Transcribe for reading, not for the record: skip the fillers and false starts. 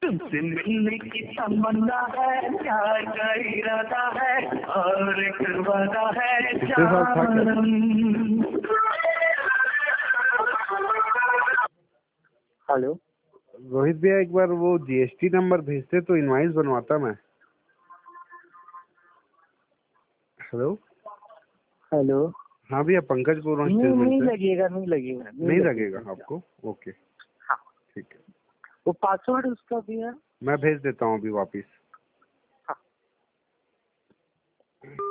तुमसे मिलने की तमन्ना है, प्यार का इरादा है और एक वादा है जानम। हेलो रोहित भैया, एक बार वो जीएसटी नंबर भेजते तो इनवाइस बनवाता मैं। Hello hello. हाँ भैया, पंकज बोल रहा हूँ। नहीं लगेगा, नहीं लगेगा, नहीं लगेगा आपको? ओके हाँ ठीक है। वो पासवर्ड उसका भी है, मैं भेज देता हूँ अभी वापिस।